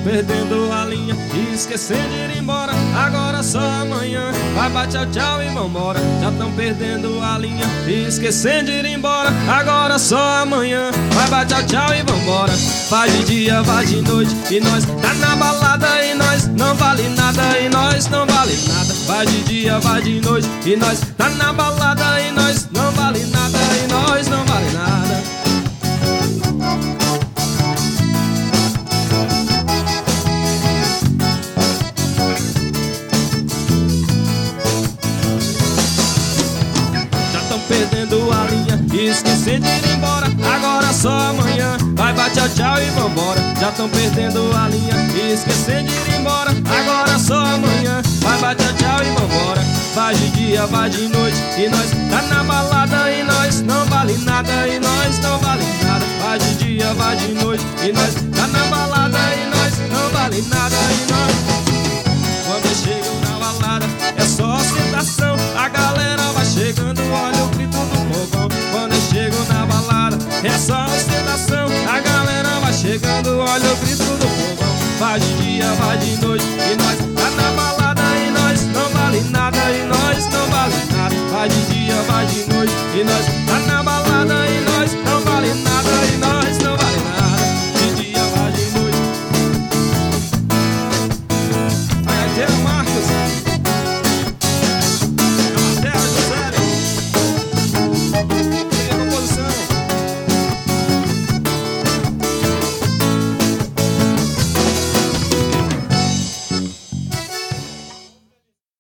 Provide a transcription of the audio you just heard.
perdendo a linha e esquecendo de ir embora. Agora só amanhã, vai, vai, tchau, tchau e vambora. Já tão perdendo a linha e esquecendo de ir embora. Agora só amanhã, vai, vai, tchau, tchau e vambora. Vai de dia, vai de noite e nós tá na balada e nós não vale nada e nós não vale nada. Vai de dia, vai de noite e nós tá na balada e nós não vale nada e nós não vale nada. Perdendo a linha e esquecendo de ir embora. Agora só amanhã, vai, vai, tchau, tchau e vambora. Já tão perdendo a linha e esquecendo de ir embora. Agora só amanhã, vai, vai, tchau, tchau e vambora. Vai de dia, vai de noite e nós tá na balada e nós não vale nada e nós não vale nada. Vai de dia, vai de noite e nós tá na balada e nós não vale nada e nós. Quando eu chego na balada é só ostentação. A galera vai chegando, olha o grito do povão. Quando eu chego na balada é só ostentação. A galera vai chegando, olha o grito do povão. Vai de dia, vai de noite e nós tá na balada e nós não vale nada e nós não vale nada. Vai de dia, vai de noite e nós